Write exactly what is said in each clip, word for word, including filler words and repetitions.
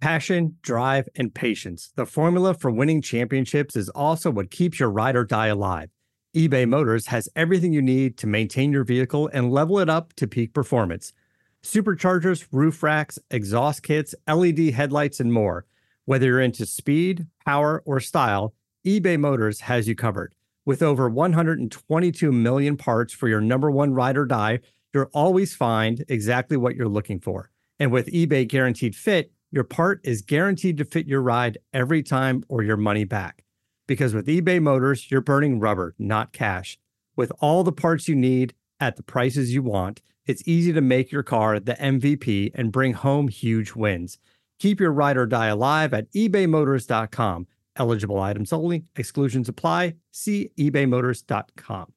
Passion, drive, and patience. The formula for winning championships is also what keeps your ride or die alive. eBay Motors has everything you need to maintain your vehicle and level it up to peak performance. Superchargers, roof racks, exhaust kits, L E D headlights, and more. Whether you're into speed, power, or style, eBay Motors has you covered. With over one hundred twenty-two million parts for your number one ride or die, you'll always find exactly what you're looking for. And with eBay Guaranteed Fit, your part is guaranteed to fit your ride every time or your money back. Because with eBay Motors, you're burning rubber, not cash. With all the parts you need at the prices you want, it's easy to make your car the M V P and bring home huge wins. Keep your ride or die alive at ebay motors dot com. Eligible items only. Exclusions apply. See ebay motors dot com.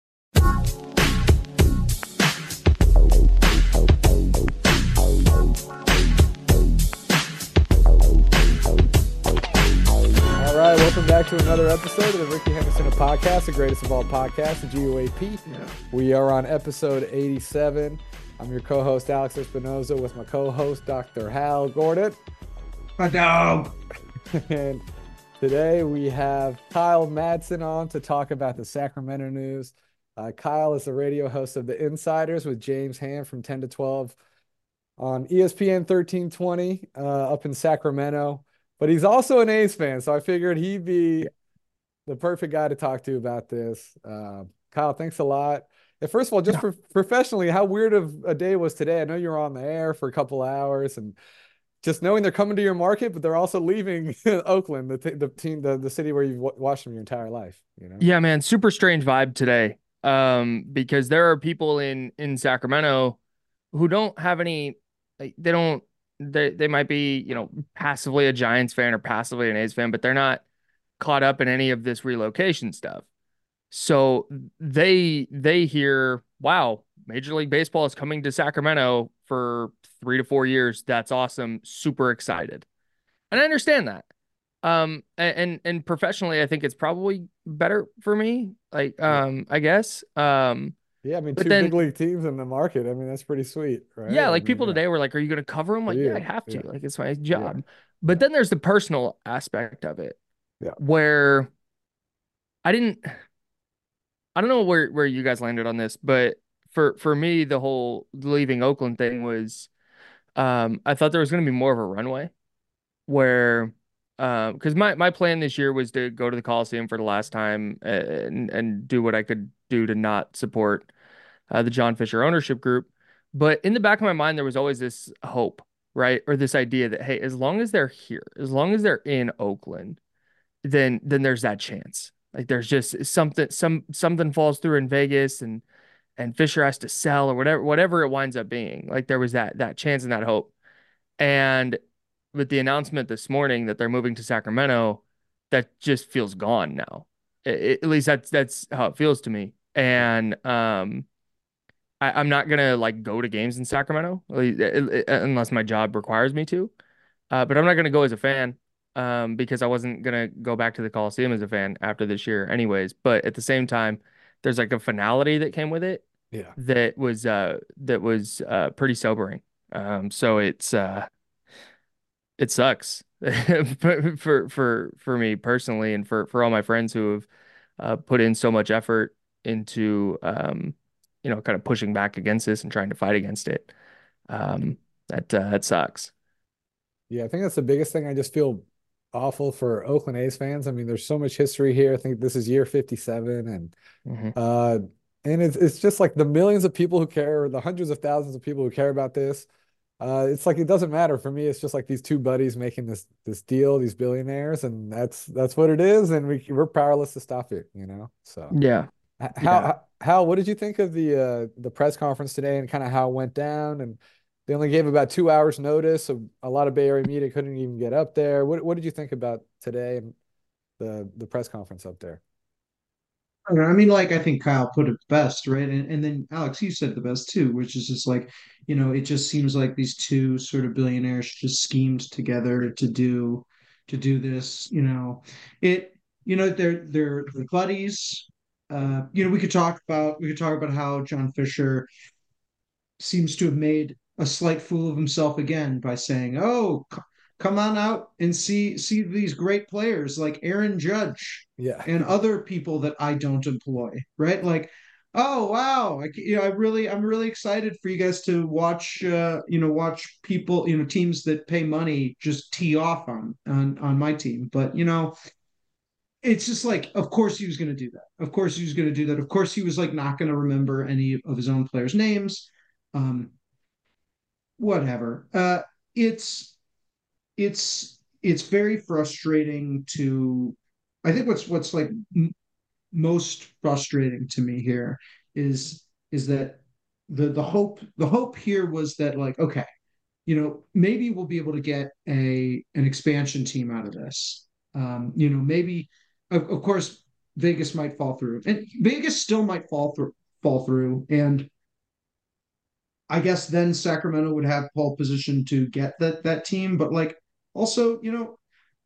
All right, welcome back to another episode of the Ricky Henderson Podcast, the greatest of all podcasts, the G O A P. Yeah. We are on episode eighty-seven. I'm your co-host, Alex Espinoza, with my co-host, Doctor Hal Gordon. My dog. And today we have Kyle Madsen on to talk about the Sacramento news. Uh, Kyle is the radio host of The Insiders with James Ham from ten to twelve on E S P N thirteen twenty uh, up in Sacramento. But he's also an A's fan, so I figured he'd be the perfect guy to talk to about this. Uh, Kyle, thanks a lot. And first of all, just pro- professionally, how weird of a day was today? I know you were on the air for a couple hours, and just knowing they're coming to your market, but they're also leaving Oakland, the t- the team, the, the city where you've w- watched them your entire life. You know? Yeah, man, super strange vibe today. Um, because there are people in in Sacramento who don't have any, like, they don't. They they might be, you know, passively a Giants fan or passively an A's fan, but they're not caught up in any of this relocation stuff. So they they hear, wow, Major League Baseball is coming to Sacramento for three to four years. That's awesome. Super excited. And I understand that. Um, and and professionally, I think it's probably better for me. Like, um, I guess. Um, Yeah, I mean, But two then- big league teams in the market. I mean, that's pretty sweet, right? yeah, I like mean, people yeah. today were like, "Are you going to cover them?" Like, Yeah, yeah, I have to. yeah. Like, it's my job. Yeah. But Yeah. then there's the personal aspect of it, Yeah. where I didn't. I don't know where where you guys landed on this, but for for me, the whole leaving Oakland thing was, um, I thought there was going to be more of a runway, where, um, because my my plan this year was to go to the Coliseum for the last time and and do what I could do to not support uh, the John Fisher ownership group. But in the back of my mind, there was always this hope, right? Or this idea that, hey, as long as they're here, as long as they're in Oakland, then then there's that chance. Like there's just something some something falls through in Vegas and and Fisher has to sell or whatever whatever it winds up being. Like there was that that chance and that hope. And with the announcement this morning that they're moving to Sacramento, that just feels gone now. It, it- at least that's that's how it feels to me. And um I, I'm not gonna like go to games in Sacramento like, uh, uh, unless my job requires me to. Uh, but I'm not gonna go as a fan, um, because I wasn't gonna go back to the Coliseum as a fan after this year, anyways. But at the same time, there's like a finality that came with it Yeah. that was uh that was uh pretty sobering. Um, so it's uh it sucks for for for for me personally, and for for all my friends who have uh, put in so much effort into um, you know, kind of pushing back against this and trying to fight against it. Um, that uh, that sucks. Yeah, I think that's the biggest thing. I just feel awful for Oakland A's fans. I mean, there's so much history here. I think this is year fifty-seven, and Mhm. uh, and it's it's just like the millions of people who care, or the hundreds of thousands of people who care about this. Uh, it's like it doesn't matter for me. It's just like these two buddies making this this deal, these billionaires, and that's that's what it is, and we we're powerless to stop it, you know. So Yeah. H- Yeah. how how what did you think of the uh the press conference today and kind of how it went down? And they only gave about two hours notice, so a lot of Bay Area media couldn't even get up there. What what did you think about today and the the press conference up there? I don't know, I mean, like I think Kyle put it best, right? And and then Alex, you said it the best too, which is just like, you know, it just seems like these two sort of billionaires just schemed together to do to do this. You know, it, you know, they're they're they're buddies. Uh, you know, we could talk about we could talk about how John Fisher seems to have made a slight fool of himself again by saying, "Oh, Co- come on out and see see these great players like Aaron Judge Yeah. and other people that I don't employ, right? Like, oh wow, I, you know, I really I'm really excited for you guys to watch, uh, you know, watch people, you know, teams that pay money just tee off on on on my team. But you know, it's just like, of course he was going to do that. Of course he was going to do that. Of course he was like not going to remember any of his own players' names. Um, whatever. Uh, it's it's it's very frustrating to. I think what's what's like m- most frustrating to me here is is that the the hope the hope here was that, like, okay, you know, maybe we'll be able to get a an expansion team out of this. Um, you know, maybe of, of course Vegas might fall through, and Vegas still might fall through fall through, and I guess then Sacramento would have pole position to get that that team. But like, also, you know,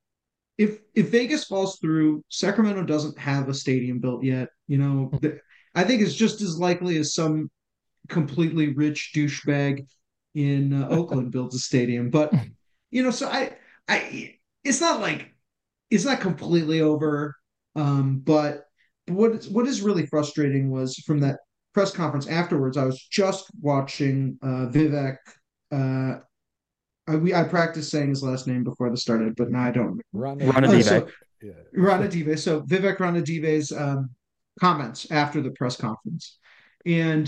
if if Vegas falls through, Sacramento doesn't have a stadium built yet. You know, the, I think it's just as likely as some completely rich douchebag in uh, Oakland builds a stadium. But you know, so I, I, it's not like it's not completely over. Um, but what is, what is really frustrating was from that press conference afterwards. I was just watching uh, Vivek. Uh, I, we I practiced saying his last name before this started, but now I don't. Uh, Ranadive. Ranadive. so Yeah. Ranadive. So Vivek Ranadive's um, comments after the press conference, and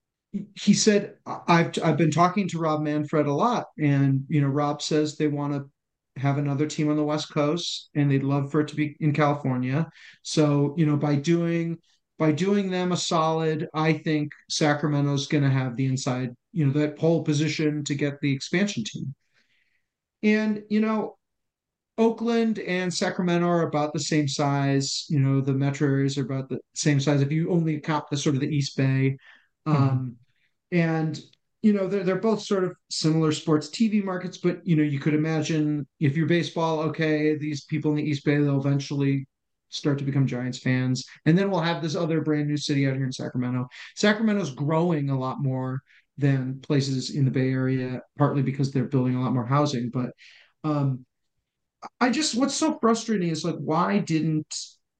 he said, I've I've been talking to Rob Manfred a lot, and you know, Rob says they want to have another team on the West Coast, and they'd love for it to be in California. So, you know, by doing by doing them a solid, I think Sacramento's going to have the inside, you know, that pole position to get the expansion team. And you know, Oakland and Sacramento are about the same size. You know, the metro areas are about the same size if you only count the sort of the East Bay. Mhm. Um, and you know, they're they're both sort of similar sports T V markets, but you know, you could imagine if you're baseball, okay, these people in the East Bay, they'll eventually start to become Giants fans. And then we'll have this other brand new city out here in Sacramento. Sacramento's growing a lot more than places in the Bay Area, partly because they're building a lot more housing. But um, I just what's so frustrating is like why didn't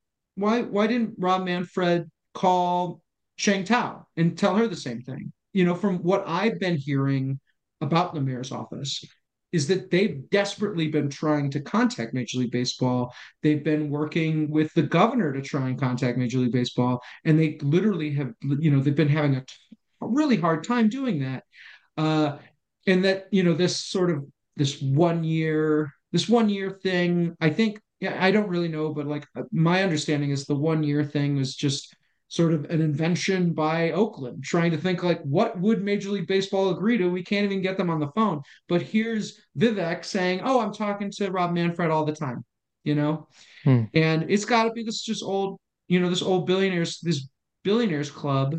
why why didn't Rob Manfred call Shang Tao and tell her the same thing? You know, from what I've been hearing about the mayor's office, is that they've desperately been trying to contact Major League Baseball. They've been working with the governor to try and contact Major League Baseball, and they literally have, you know, they've been having a, a really hard time doing that. Uh, and that, you know, this sort of this one year, this one year thing, I think, yeah, I don't really know, but like my understanding is the one year thing was just sort of an invention by Oakland, trying to think like, what would Major League Baseball agree to? We can't even get them on the phone. But here's Vivek saying, "Oh, I'm talking to Rob Manfred all the time," you know, Hmm. and it's got to be this just old, you know, this old billionaires, this billionaires club.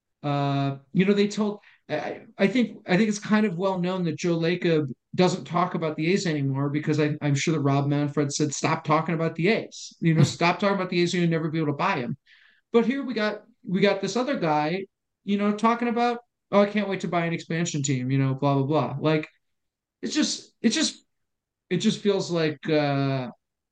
Uh, you know, they told. I, I think I think it's kind of well known that Joe Lacob doesn't talk about the A's anymore because I, I'm sure that Rob Manfred said, "Stop talking about the A's. You know, stop talking about the A's, and you'll never be able to buy him." But here we got we got this other guy, you know, talking about, "Oh, I can't wait to buy an expansion team," you know, blah blah blah. Like it's just it just it just feels like uh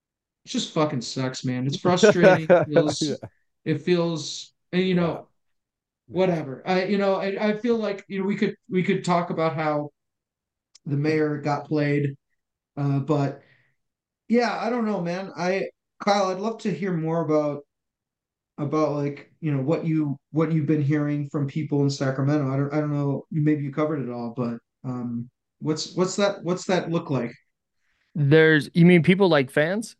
it just fucking sucks, man. It's frustrating. It Yeah. feels it feels and you Yeah. know, whatever. I you know, I, I feel like, you know, we could we could talk about how the mayor got played. Uh, but yeah, I don't know, man. I Kyle, I'd love to hear more about about like, you know, what you what you've been hearing from people in Sacramento. I don't I don't know, maybe you covered it all, but um what's what's that what's that look like? There's, you mean people like fans?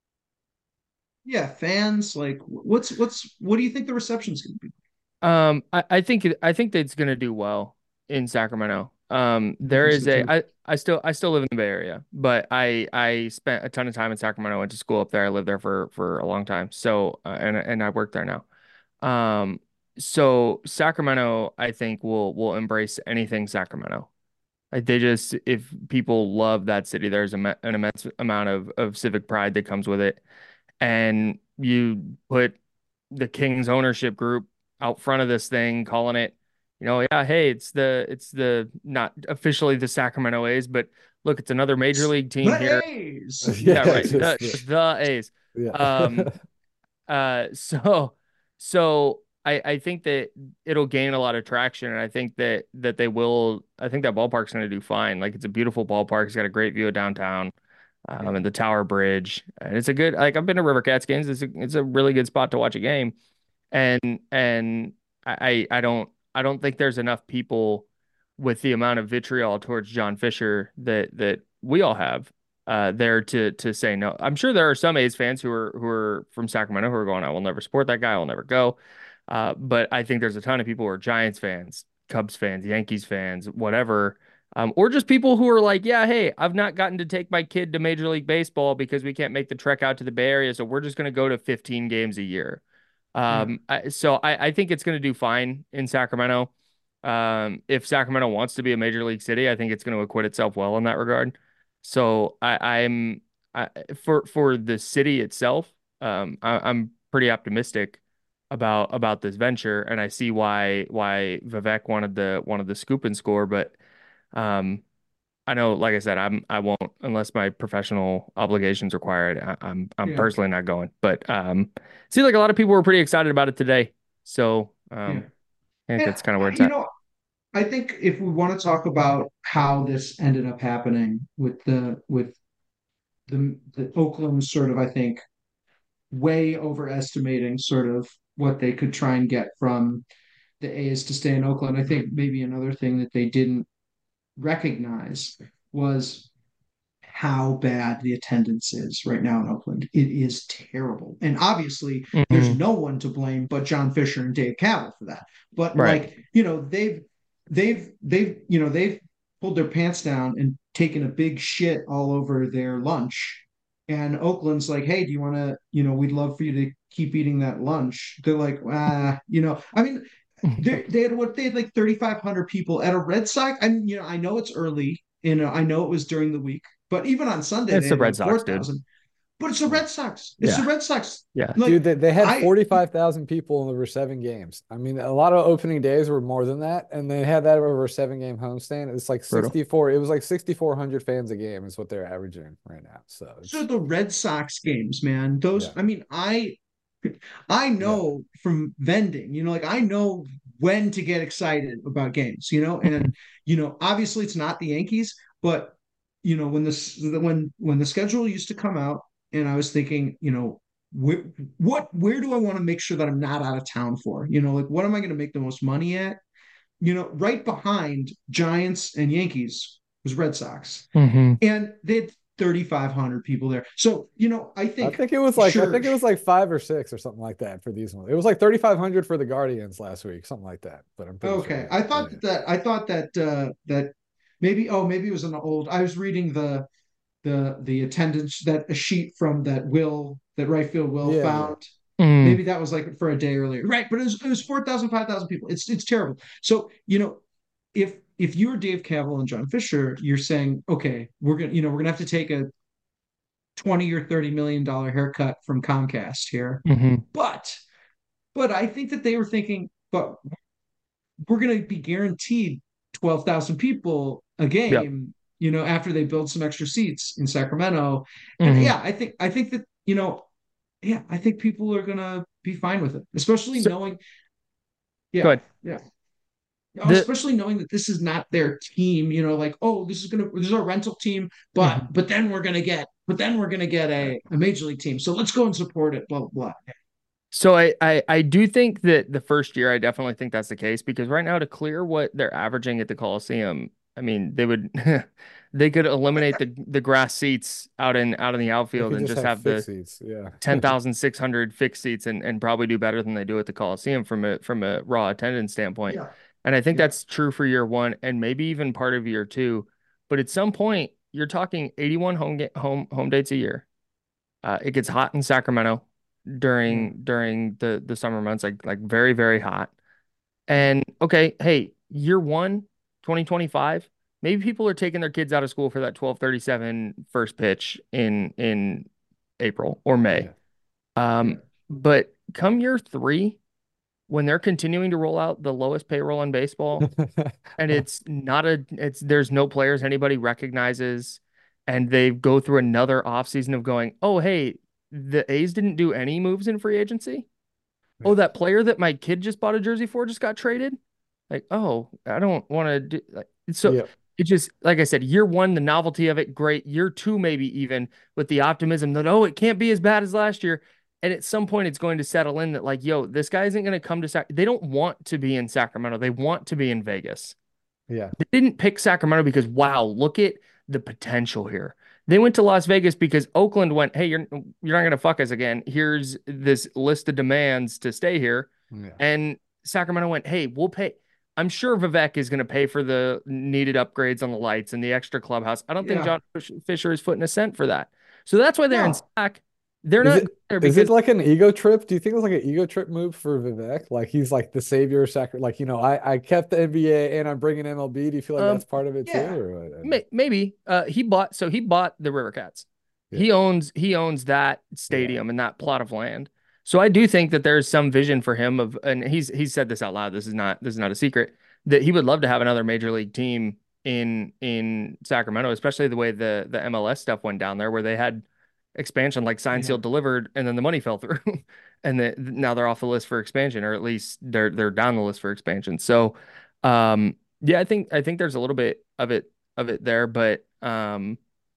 Yeah, fans, like what's what's what do you think the reception's gonna be? Um, I, I think it- I think that it's gonna do well in Sacramento. Um, I there think is so a too. I I still I still live in the Bay Area, but I I spent a ton of time in Sacramento. Went to school up there. I lived there for for a long time. So uh, and and I work there now. Um, so Sacramento, I think will will embrace anything Sacramento. Like they just, if people love that city, there's a, an immense amount of of civic pride that comes with it, and you put the Kings ownership group out front of this thing, calling it, you know, yeah, hey, it's the it's the not officially the Sacramento A's, but look, it's another major league team The here. A's. Yeah, Yeah, right. just The the, the A's. yeah. Um, uh, so so I I think that it'll gain a lot of traction, and I think that that they will. I think that ballpark's going to do fine. Like it's a beautiful ballpark. It's got a great view of downtown, um, and the Tower Bridge. And it's a good. Like I've been to River Cats games. It's a it's a really good spot to watch a game. And and I I don't I don't think there's enough people with the amount of vitriol towards John Fisher that that we all have uh there to to say no. I'm sure there are some A's fans who are who are from Sacramento who are going, I will never support that guy, I will never go. Uh, but I think there's a ton of people who are Giants fans, Cubs fans, Yankees fans, whatever. Um, or just people who are like, yeah, hey, I've not gotten to take my kid to Major League Baseball because we can't make the trek out to the Bay Area, so we're just going to go to fifteen games a year. Yeah. Um, I, so I, I think it's going to do fine in Sacramento. Um, if Sacramento wants to be a major league city, I think it's going to acquit itself well in that regard. So I, I'm I, for for the city itself, um, I, I'm pretty optimistic about about this venture, and I see why why Vivek wanted the wanted the scoop and score, but um, I know, like I said, I'm I won't unless my professional obligations require it. I, I'm I'm Yeah. personally not going. But um, it seems like a lot of people were pretty excited about it today. So Yeah. um, I think And that's kind of where uh, it's you at. know, I think if we want to talk about how this ended up happening with the with the the Oakland sort of, I think, way overestimating sort of what they could try and get from the A's to stay in Oakland. I think maybe another thing that they didn't recognize was how bad the attendance is right now in Oakland. It is terrible. And obviously, there's Hmm. no one to blame but John Fisher and Dave Cavill for that. But Right. like, you know, they've they've they've you know, they've pulled their pants down and taken a big shit all over their lunch. And Oakland's like, hey, do you want to, you know, we'd love for you to keep eating that lunch. They're like, ah, you know, I mean, they they had what they had like thirty-five hundred people at a Red Sox. I mean, you know, I know it's early, and I know it was during the week, but even on Sunday It's they the had Red like Sox, dude. four thousand. But it's the Yeah. Red Sox. It's the Yeah. Red Sox. Yeah. Dude, Like they, they had I, forty-five thousand people in over seven games. I mean, a lot of opening days were more than that, and they had that over a seven game homestand. It's like Brutal. sixty-four, it was like sixty-four hundred fans a game is what they're averaging right now. So so it's, the Red Sox games, man. Those. yeah, I mean, I I yeah. know from vending. You know, like I know when to get excited about games. You know, and you know, obviously it's not the Yankees, but you know, when this when when the schedule used to come out, and I was thinking, you know, where, what where do I want to make sure that I'm not out of town for? You know, like what am I going to make the most money at? You know, right behind Giants and Yankees was Red Sox, Hmm. and they had thirty-five hundred people there. So, you know, I I think think it was like I sure, think it was like five or six or something like that for these ones. It was like thirty-five hundred for the Guardians last week, something like that. But I'm pretty okay. sure. I Yeah. thought that, that I thought that uh that maybe oh maybe it was an old I was reading the the the attendance that a sheet from that Will that right field Will Yeah, yeah. found. Mm. Maybe that was like for a day earlier. Right, but it was it was four thousand, five thousand people. It's it's terrible. So, you know, if if you're Dave Cavill and John Fisher, you're saying, okay, we're gonna, you know, we're gonna have to take a twenty or thirty million dollar haircut from Comcast here. Hmm. But but I think that they were thinking, but we're gonna be guaranteed twelve thousand people a Yep. game, you know, after they build some extra seats in Sacramento. And Hmm. yeah, I think I think that, you know, yeah, I think people are gonna be fine with it, especially So knowing, go yeah, ahead. yeah. The Especially knowing that this is not their team, you know, like, oh, this is gonna this is our rental team, but Mhm. but then we're gonna get but then we're gonna get a, a major league team. So let's go and support it, blah blah blah. So I, I I do think that the first year I definitely think that's the case because right now to clear what they're averaging at the Coliseum, I mean they would they could eliminate the the grass seats out in out in the They outfield could and just just have have fixed the seats. Yeah. ten thousand six hundred fixed seats and, and probably do better than they do at the Coliseum from a from a raw attendance standpoint. Yeah, And I think yeah, that's true for year one and maybe even part of year two. But at some point you're talking eighty-one home ga- home home dates a year. Uh, it gets hot in Sacramento Yeah. during during the the summer months, like like very, very hot. yeah, And okay, hey, year one, twenty twenty-five, maybe people are taking their kids out of school for that twelve thirty-seven first pitch in in April or May. Yeah. yeah, Um, but come year three, when they're continuing to roll out the lowest payroll in baseball, and it's not a it's there's no players anybody recognizes, and they go through another offseason of going, oh hey, the A's didn't do any moves in free agency. Oh, Yeah. that player that my kid just bought a jersey for just got traded. Like, oh, I don't want to do like so. Yeah. It just like I said, year one, the novelty of it, great. Year two, maybe even with the optimism that oh, it can't be as bad as last year. And at some point, it's going to settle in that like, yo, this guy isn't going to come to Sac. They don't want to be in Sacramento. They want to be in Vegas. Yeah. They didn't pick Sacramento because wow, look at the potential here. They went to Las Vegas because Oakland went, hey, you're you're not gonna fuck us again. Here's this list of demands to stay here. Yeah. And Sacramento went, hey, we'll pay. I'm sure Vivek is gonna pay for the needed upgrades on the lights and the extra clubhouse. I don't think Yeah. John Fisher is footing a cent for that. So that's why they're in No. Sac. They're Is not it there is because it like an ego trip? Do you think it's like an ego trip move for Vivek? Like he's like the savior of Sacra, like you know, I I kept the N B A and I'm bringing M L B. Do you feel like um that's part of it too, Yeah. or what? may, maybe uh he bought so he bought the River Cats. Yeah. He owns he owns that stadium and that plot of land. So I do think that there's some vision for him of, and he's he's said this out loud. This is not this is not a secret that he would love to have another major league team in in Sacramento, especially the way the the M L S stuff went down there, where they had expansion like signed, Yeah. sealed, delivered, and then the money fell through, and the, now they're off the list for expansion, or at least they're they're down the list for expansion. So, um, yeah, I think I think there's a little bit of it of it there, but um.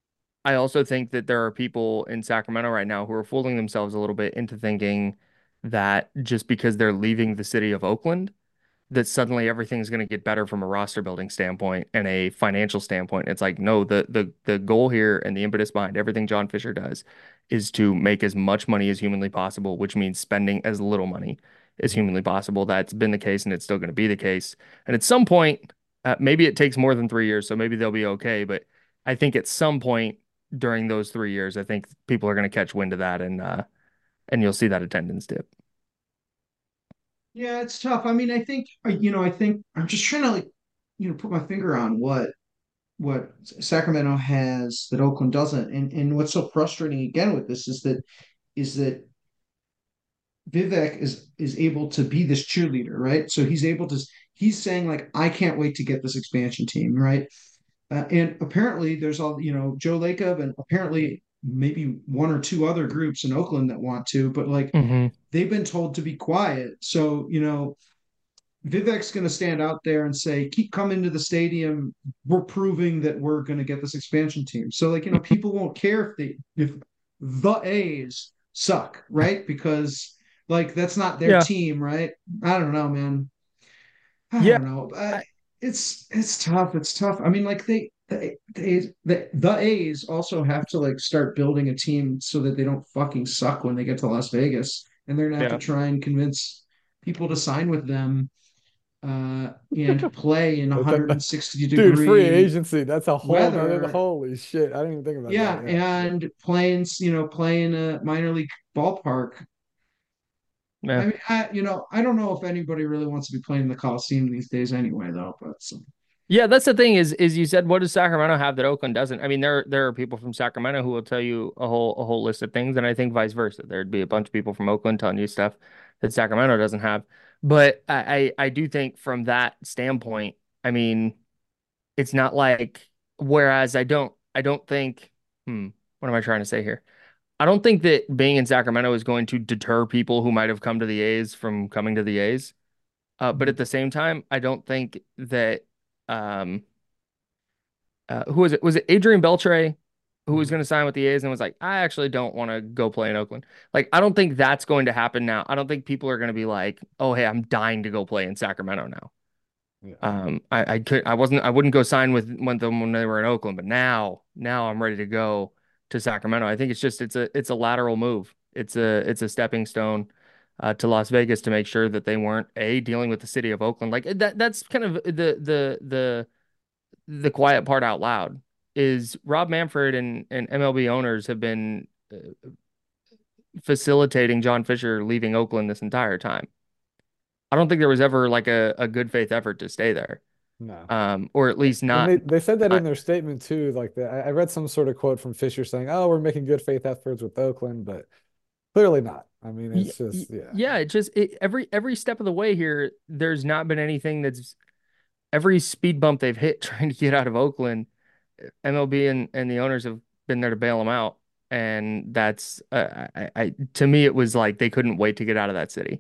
I also think that there are people in Sacramento right now who are fooling themselves a little bit into thinking that just because they're leaving the city of Oakland, that suddenly everything's going to get better from a roster building standpoint and a financial standpoint. It's like, no, the the the goal here and the impetus behind everything John Fisher does is to make as much money as humanly possible, which means spending as little money as humanly possible. That's been the case and it's still going to be the case. And at some point, uh, maybe it takes more than three years, so maybe they'll be okay. But I think at some point during those three years, I think people are going to catch wind of that, and uh, and you'll see that attendance dip. Yeah, it's tough. I mean, I think uh, you know, I think I'm just trying to like, you know, put my finger on what what Sacramento has that Oakland doesn't. And and what's so frustrating again with this is that is that Vivek is is able to be this cheerleader, right? So he's able to he's saying like, I can't wait to get this expansion team, right? Uh, and apparently there's all, you know, Joe Lacob and apparently maybe one or two other groups in Oakland that want to, but like Mm-hmm. they've been told to be quiet. So, you know, Vivek's going to stand out there and say, keep coming to the stadium. We're proving that we're going to get this expansion team. So, like, you know, people won't care if they, if the A's suck, right? Because, like, that's not their Yeah. team, right? I don't know, man. I Yeah. don't know. Uh, I, it's it's tough. It's tough. I mean, like they the, the the the A's also have to like start building a team so that they don't fucking suck when they get to Las Vegas, and they're gonna have to yeah. try and convince people to sign with them uh and play in That's a, one hundred sixty dude, free degree agency. That's a whole nother, weather. holy shit. I didn't even think about Yeah, that. Yeah. and playing, you know, playing a minor league ballpark. Yeah. I mean, I, you know, I don't know if anybody really wants to be playing the Coliseum these days anyway, though. But so, Yeah, that's the thing is is you said what does Sacramento have that Oakland doesn't? I mean, there there are people from Sacramento who will tell you a whole a whole list of things, and I think vice versa. There'd be a bunch of people from Oakland telling you stuff that Sacramento doesn't have. But I I, I do think from that standpoint, I mean, it's not like whereas I don't I don't think hmm, what am I trying to say here? I don't think that being in Sacramento is going to deter people who might have come to the A's from coming to the A's. Uh, but at the same time, I don't think that um uh, who was it? Was it Adrian Beltre who was Mhm. going to sign with the A's and was like, I actually don't want to go play in Oakland. Like, I don't think that's going to happen now. I don't think people are going to be like, oh, hey, I'm dying to go play in Sacramento now. Yeah. Um, I, I could, I wasn't, I wouldn't go sign with with them when they were in Oakland, but now, now I'm ready to go to Sacramento. I think it's just, it's a, it's a lateral move. It's a, it's a stepping stone uh, to Las Vegas to make sure that they weren't a dealing with the city of Oakland. Like that, that's kind of the, the, the, the quiet part out loud is Rob Manfred and, and M L B owners have been uh, facilitating John Fisher leaving Oakland this entire time. I don't think there was ever like a, a good faith effort to stay there. No. Um, or at least And not. they, they said that I, in their statement too. Like that, I I read some sort of quote from Fisher saying, "Oh, we're making good faith efforts with Oakland," but clearly not. I mean, Y- it's y- just yeah. Yeah, it just it, every every step of the way here, there's not been anything that's every speed bump they've hit trying to get out of Oakland, M L B and, and the owners have been there to bail them out. And that's uh, I, I to me it was like they couldn't wait to get out of that city.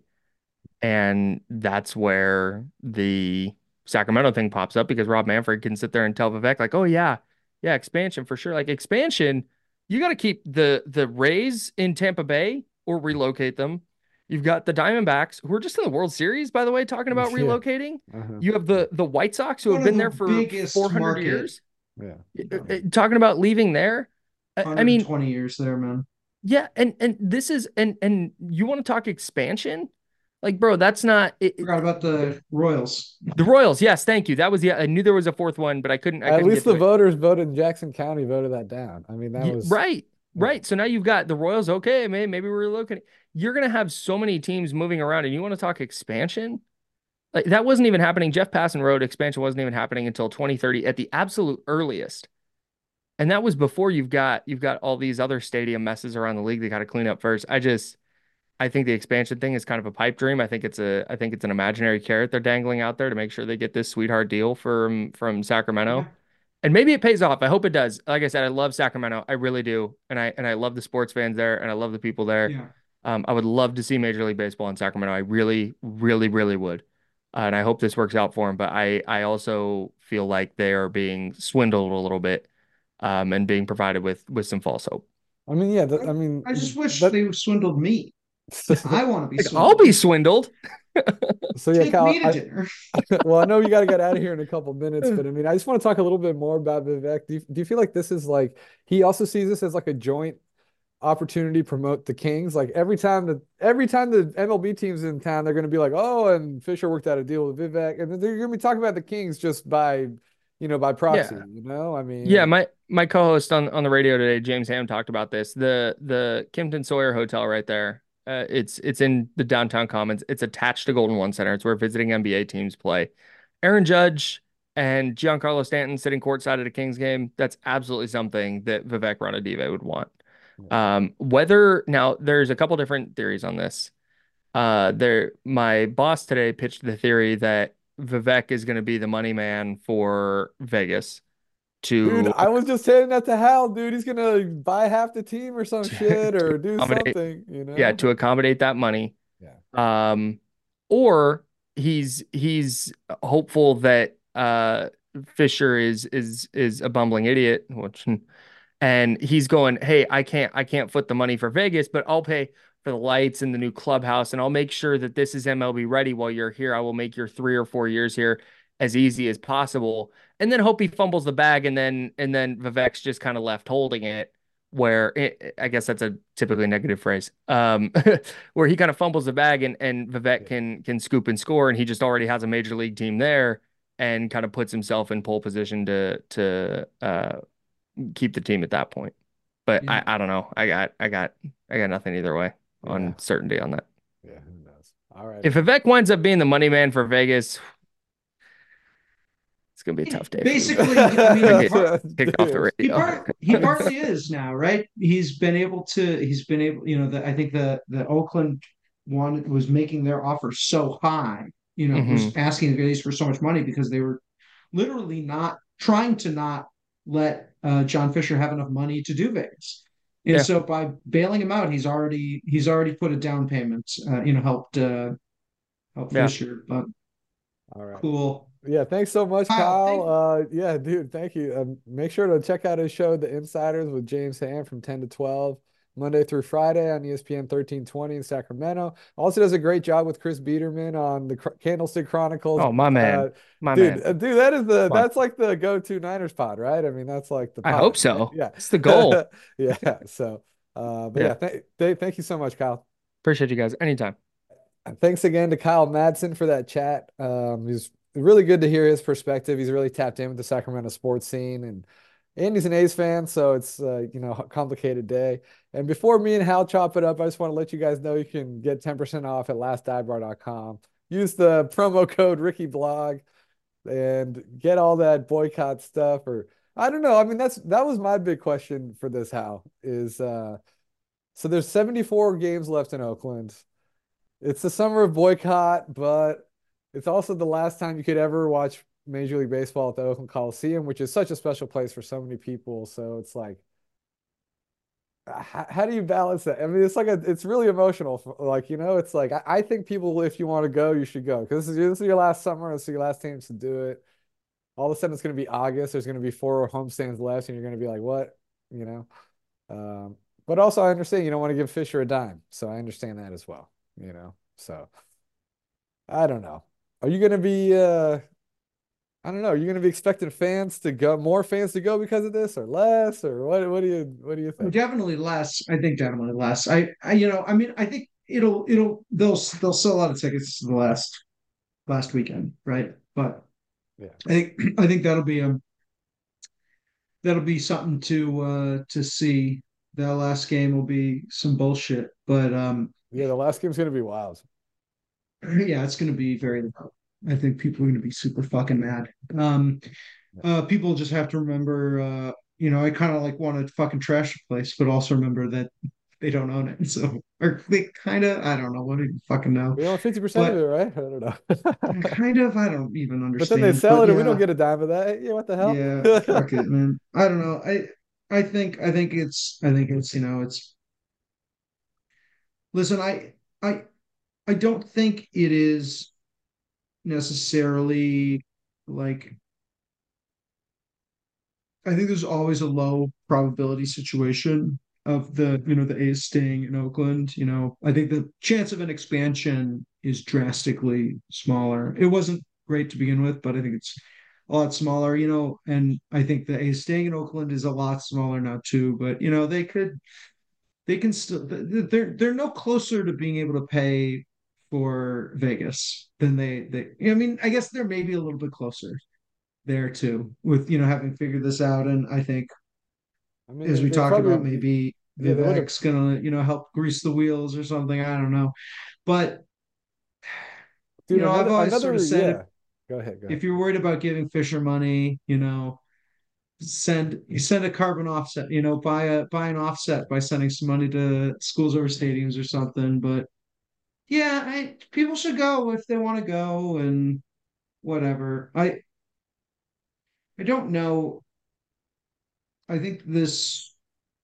And that's where the Sacramento thing pops up because Rob Manfred can sit there and tell Vivek, like, oh yeah, yeah, expansion for sure. Like expansion, you got to keep the the Rays in Tampa Bay or relocate them. You've got the Diamondbacks, who are just in the World Series, by the way, talking about Yeah. relocating. Uh-huh. You have the the White Sox who One have of been the there for biggest four hundred market, years, Yeah. uh, uh, talking about leaving there. I, I mean, one hundred twenty years there, man. yeah, and and this is and and you want to talk expansion? Like, bro, that's not it, Forgot it- about the Royals. the Royals. Yes, thank you. That was the I knew there was a fourth one, but I couldn't I At couldn't least get to the it. voters voted in Jackson County voted that down. I mean, that Ye- was right, yeah. right. So now you've got the Royals. Okay, maybe maybe we're looking. You're gonna have so many teams moving around, and you want to talk expansion? Like that wasn't even happening. Jeff Passan wrote expansion wasn't even happening until twenty thirty at the absolute earliest. And that was before you've got you've got all these other stadium messes around the league they got to clean up first. I just I think the expansion thing is kind of a pipe dream. I think it's a I think it's an imaginary carrot they're dangling out there to make sure they get this sweetheart deal from from Yeah. Sacramento. And maybe it pays off. I hope it does. Like I said, I love Sacramento. I really do. And I and I love the sports fans there and I love the people there. Yeah. Um, I would love to see Major League Baseball in Sacramento. I really, really, really would. Uh, and I hope this works out for them. But I I also feel like they are being swindled a little bit um, and being provided with with some false hope. I mean, yeah, th- I, I mean I just wish that they swindled me. I want to be Like, I'll swindled. be swindled. so yeah, Take Kyle, me to I, dinner. well, I know you got to get out of here in a couple minutes, but I mean, I just want to talk a little bit more about Vivek. Do you, do you feel like this is like he also sees this as like a joint opportunity to promote the Kings? Like every time the every time the M L B team's in town, they're going to be like, oh, and Fisher worked out a deal with Vivek, and then they're going to be talking about the Kings just by, you know, by proxy. Yeah. You know, I Yeah, mean, my my co-host on on the radio today, James Ham, talked about this. The the Kimpton Sawyer Hotel right there. Uh, it's it's in the downtown Commons. It's attached to Golden One Center. It's where visiting N B A teams play. Aaron Judge and Giancarlo Stanton sitting courtside at a Kings game. That's absolutely something that Vivek Ranadive would want. Um, whether now there's a couple different theories on this. Uh, there, my boss today pitched the theory that Vivek is going to be the money man for Vegas dude, to I was just saying that to Hal, dude. He's gonna buy half the team or some to, shit to or do accommodate, something, you yeah, know? to accommodate that money. Yeah. Um, or he's he's hopeful that uh Fisher is is is a bumbling idiot, which and he's going, hey, I can't I can't foot the money for Vegas, but I'll pay for the lights and the new clubhouse, and I'll make sure that this is M L B ready while you're here. I will make your three or four years here as easy as possible, and then hope he fumbles the bag, and then and then Vivek's just kind of left holding it. Where it, I guess that's a typically negative phrase, um, where he kind of fumbles the bag and and Vivek Yeah. can can scoop and score, and he just already has a major league team there, and kind of puts himself in pole position to to uh, keep the team at that point. But I, Yeah. I don't know. I got I got I got nothing either way Yeah. on certainty on that. Yeah, who knows? All right, If man. Vivek winds up being the money man for Vegas, it's gonna be a tough day for me. Basically, I mean, I he get part, kicked off the he radio. part he partly is now, right? He's been able to. He's been able. You know, the, I think the the Oakland one was making their offer so high. You know, hmm was asking the Phillies for so much money because they were literally not trying to not let uh, John Fisher have enough money to do Vegas. And Yeah. so by bailing him out, he's already he's already put a down payment. Uh, you know, helped uh, help Yeah. Fisher. But All right. cool. Yeah, thanks so much, Kyle, Kyle. thank Uh, yeah, dude, thank you. Um, make sure to check out his show, The Insiders, with James Ham from ten to twelve, Monday through Friday on E S P N thirteen twenty in Sacramento. Also does a great job with Chris Biederman on the Cr- Candlestick Chronicles. Oh, my Uh, man. My dude, man. uh, dude, that is the Come on. that's like the go-to Niners pod, right? I mean, that's like the I pod, hope right? so. Yeah. It's the goal. Yeah. So, uh, but Yeah. yeah, th th thank you so much, Kyle. Appreciate you guys. Anytime. And thanks again to Kyle Madsen for that chat. Um, he's really good to hear his perspective. He's really tapped in with the Sacramento sports scene, and and he's an A's fan, so it's uh, you know, a complicated day. And before me and Hal chop it up, I just want to let you guys know you can get ten percent off at last dive bar dot com. Use the promo code RickyBlog and get all that boycott stuff. Or I don't know. I mean, that's that was my big question for this, Hal, is uh So there's seventy-four games left in Oakland. It's the summer of boycott, but it's also the last time you could ever watch Major League Baseball at the Oakland Coliseum, which is such a special place for so many people. So it's like, how, how do you balance that? I mean, it's like a, it's really emotional. Like, you know, it's like I, I think people, if you want to go, you should go because this is, this is your last summer. This is your last chance to do it. All of a sudden, it's going to be August. There's going to be four homestands left, and you're going to be like, what? You know. Um, but also, I understand you don't want to give Fisher a dime, so I understand that as well. You know, so I don't know. Are you going to be? Uh, I don't know. Are you going to be expecting fans to go, more fans to go because of this, or less, or what? What do you What do you think? Definitely less. I think definitely less. I, I, you know, I mean, I think it'll, it'll, they'll, they'll sell a lot of tickets to the last, last weekend, right? But Yeah, I think, I think that'll be a, that'll be something to, uh, to see. That last game will be some bullshit, but um, yeah. The last game's going to be wild. yeah, it's going to be very. I think people are going to be super fucking mad. Um, uh, people just have to remember. Uh, you know, I kind of like want to fucking trash the place, but also remember that they don't own it. So, or they kind of. I don't know. What do you fucking know? We own fifty percent of it, But right? I don't know. kind of. I don't even But then they understand. sell But it and we don't yeah, get a dime of that. Yeah, what the hell? yeah. Fuck it, man. I don't know. I. I think. I think it's. I think it's. You know. It's. Listen. I. I. I don't think it is necessarily like I think there's always a low probability situation of the, you know, the A's staying in Oakland. You know, I think the chance of an expansion is drastically smaller. It wasn't great to begin with, but I think it's a lot smaller, you know, and I think the A's staying in Oakland is a lot smaller now too, but you know, they could they can still they're they're no closer to being able to pay for Vegas than they they I mean, I guess they're maybe a little bit closer there too, with you know having figured this out. And I think, I mean, as they, we they talked about, probably, maybe yeah, they would have, Vivek's gonna you know help grease the wheels or something. I don't know, but you dude, know I've another, always sort of another, said if yeah. Go ahead, go ahead. if you're worried about giving Fisher money, you know send you send a carbon offset, you know buy a buy an offset by sending some money to schools over stadiums or something. But yeah, I, people should go if they want to go and whatever. I I don't know. I think this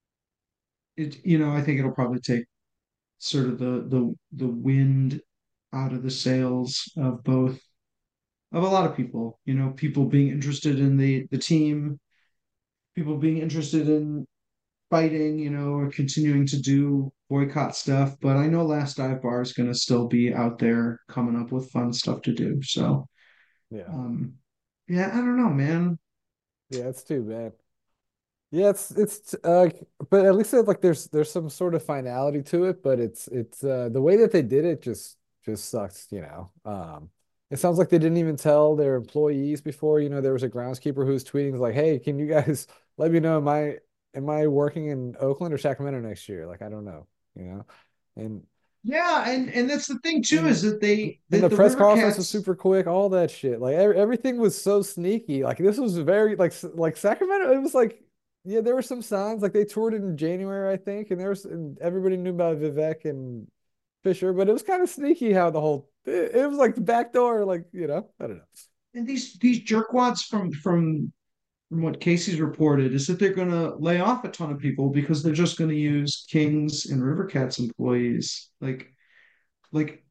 it you know I think it'll probably take sort of the the the wind out of the sails of both of a lot of people. You know, people being interested in the the team, people being interested in fighting, you know, or continuing to do boycott stuff. But I know Last Dive Bar is going to still be out there coming up with fun stuff to do. So, Yeah, um, yeah, I don't know, man. yeah, it's too bad. Yeah, it's it's uh, but at least it, like there's there's some sort of finality to it, but it's it's uh the way that they did it just just sucks, you know. Um, it sounds like they didn't even tell their employees before, you know, there was a groundskeeper who was tweeting like, "Hey, can you guys let me know am I am I working in Oakland or Sacramento next year?" Like, I don't know, you know. And Yeah, and and that's the thing too and is that they and that the the press River conference was Cats. super quick, all that shit. Like every, everything was so sneaky. Like this was very like like Sacramento. It was like yeah, there were some signs. Like they toured in January, I think, and there was and everybody knew about Vivek and Fisher, but it was kind of sneaky how the whole it, it was like the back door. Like you know, I don't know. And these these jerkwads from from from what Casey's reported is that they're going to lay off a ton of people because they're just going to use Kings and River Cats employees. Like like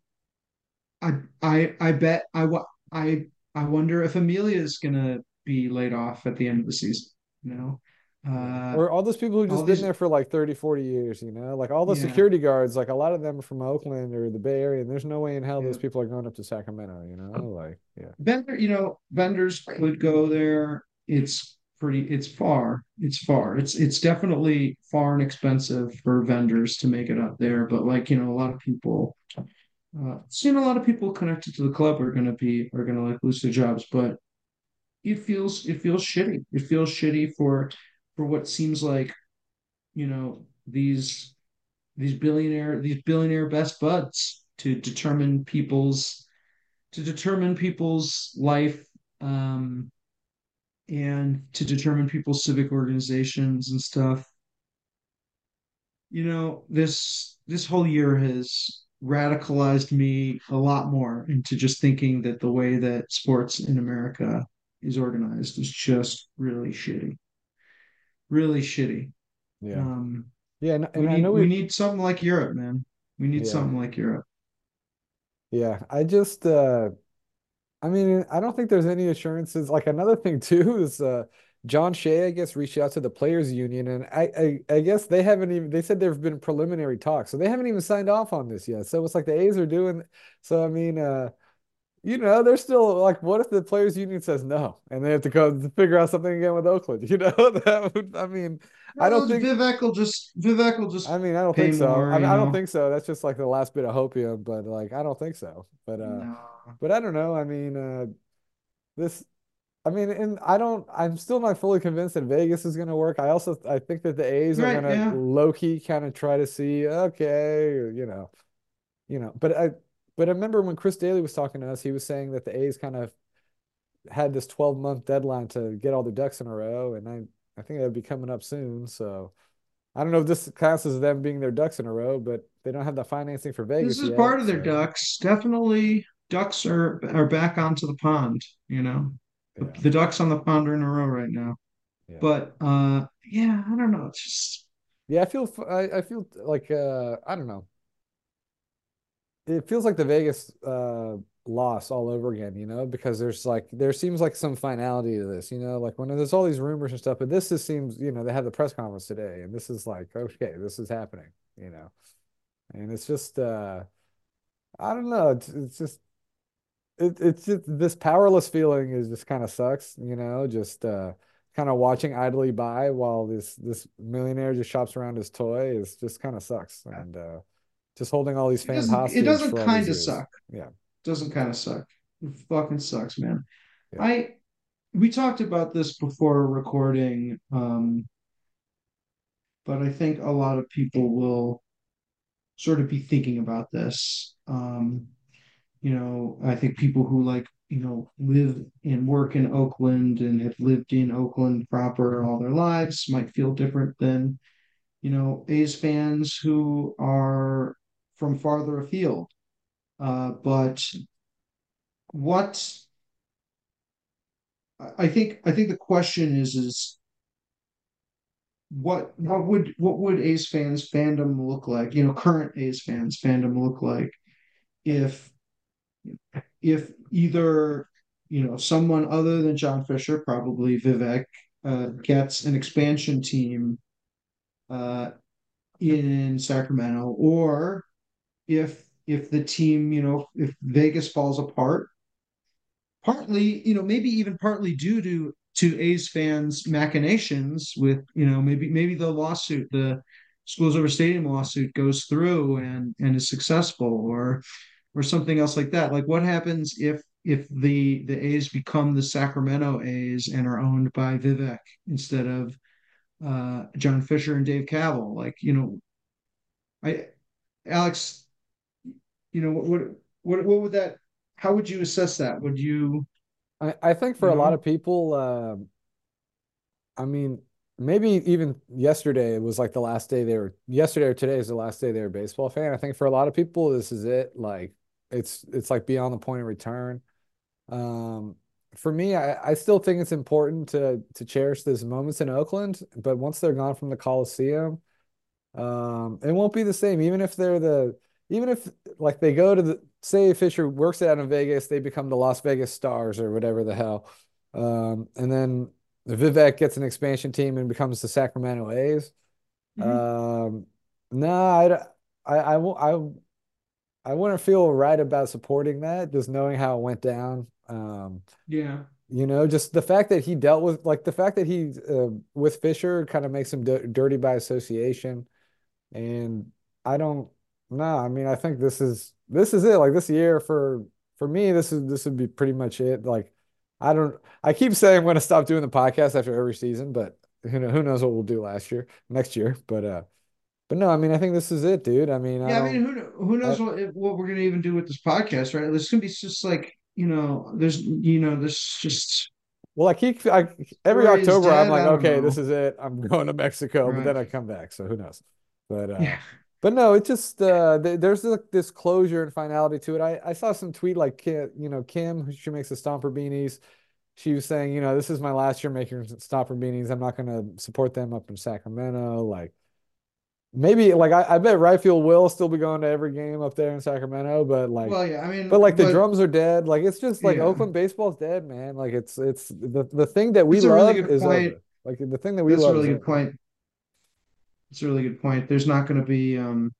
I I I bet I wa- I I wonder if Amelia is going to be laid off at the end of the season. You know, Yeah. uh, Or all those people who all just been these there for like thirty, forty years, you know, like all the yeah security guards, like a lot of them are from Oakland or the Bay Area, and there's no way in hell yeah those people are going up to Sacramento, you know, like, yeah. vendor. You know, vendors could go there. It's pretty. It's far. It's far. It's it's definitely far and expensive for vendors to make it up there. But like you know, a lot of people. Uh, seen a lot of people connected to the club are gonna be are gonna like lose their jobs, but it feels it feels shitty. It feels shitty for for what seems like you know these these billionaire these billionaire best buds to determine people's to determine people's life, um, and to determine people's civic organizations and stuff. you know, this this whole year has radicalized me a lot more into just thinking that the way that sports in America is organized is just really shitty. Really shitty. Yeah. Um, Yeah, and, we and I know need we we need something like Europe, man. We need yeah. something like Europe. Yeah. I just uh I mean, I don't think there's any assurances. Like another thing too is uh John Shea, I guess, reached out to the players union and I, I I guess they haven't even they said there have been preliminary talks. So they haven't even signed off on this yet. So it's like the A's are doing so I mean uh you know, they're still like, what if the players union says no and they have to go to figure out something again with Oakland? You know, that would, I mean, I don't Well, think Vivek will just Vivek will I just mean, I don't pay think so. more, I mean, you I don't know. think so. That's just like the last bit of hopium, but like, I don't think so. But uh, No. but I don't know. I mean, uh, this. I mean, and I don't. I'm still not fully convinced that Vegas is going to work. I also I think that the A's are going Right, to yeah. low key kind of try to see, okay, you know, you know. But I but I remember when Chris Daly was talking to us, he was saying that the A's kind of had this twelve month deadline to get all their ducks in a row, and I I think that'd be coming up soon. So. I don't know if this counts as them being their ducks in a row, but they don't have the financing for This Vegas is part yet. of their So ducks. Definitely ducks are are back onto the pond, you know. The, yeah, the ducks on the pond are in a row right now. yeah, But uh yeah, I don't know. It's just yeah. I feel I, I feel like uh, I don't know. It feels like the Vegas uh, loss all over again, you know, because there's like there seems like some finality to this, you know, like when there's all these rumors and stuff, but this just seems, you know, they had the press conference today, and this is like okay, this is happening, you know, and it's just uh, I don't know, it's, it's just it, it's just this powerless feeling is just kind of sucks, you know, just uh kind of watching idly by while this this millionaire just shops around his toy is just kind of sucks. And uh just holding all these it fans doesn't it hostage doesn't for all these kind of years. suck. Yeah. It doesn't kind of suck. It fucking sucks, man. Yeah. I we talked about this before recording, um, but I think a lot of people will sort of be thinking about this. Um, you know, I think people who like, you know, live and work in Oakland and have lived in Oakland proper all their lives might feel different than, you know, A's fans who are from farther afield. Uh, but what I think I think the question is is what what would what would A's fans fandom look like? You know, current A's fans fandom look like if if either you know someone other than John Fisher, probably Vivek, uh, gets an expansion team uh, in Sacramento, or if if the team, you know, if Vegas falls apart, partly, you know, maybe even partly due to to A's fans' machinations with, you know, maybe maybe the lawsuit, the Schools Over Stadium lawsuit goes through and and is successful, or or something else like that. Like what happens if if the the A's become the Sacramento A's and are owned by Vivek instead of uh, John Fisher and Dave Kaval? Like, you know, I Alex, you know, what what what what would that? How would you assess that? Would you, I, I think for you a lot of know? people, uh, I mean, maybe even yesterday it was like the last day they were yesterday or today is the last day they were a baseball fan. I think for a lot of people, this is it. Like it's it's like beyond the point of return. Um, for me, I, I still think it's important to to cherish these moments in Oakland, but once they're gone from the Coliseum, um, it won't be the same. Even if they're the, even if like they go to the, say Fisher works out in Vegas, they become the Las Vegas Stars or whatever the hell. Um, and then Vivek gets an expansion team and becomes the Sacramento A's. Mhm. Um, no, I, I, I won't, I, I wouldn't feel right about supporting that, just knowing how it went down. Um, Yeah. you know, just the fact that he dealt with, like the fact that he, uh, with Fisher kind of makes him d dirty by association. And I don't know. I mean, I think this is this is it. Like this year for for me, this is this would be pretty much it. Like I don't I keep saying I'm gonna stop doing the podcast after every season, but who know who knows what we'll do last year, next year. But uh but no, I mean I think this is it, dude. I mean, I Yeah, I mean, don't who kno- who knows I what what we're gonna even do with this podcast, right? It's gonna be just like, you know, there's you know, there's just well I keep I every story is October I'm dead. like, I don't okay, know. this is it. I'm going to Mexico, but Right. then I come back. So who knows? But uh, Yeah. but no, it just uh, th there's like this closure and finality to it. I I saw some tweet like Kim, you know, Kim, who she makes the Stomper beanies. She was saying, you know, this is my last year making Stomper beanies. I'm not going to support them up in Sacramento. Like maybe like I, I bet right field will still be going to every game up there in Sacramento, but like Well, yeah, I but mean, like the but drums are dead. Like it's just like yeah, Oakland baseball's dead, man. Like it's it's the the thing that we that's a really love good is point. over. Like the thing that we That's a love is really good over. point. It's a really good point. There's not going to be, um,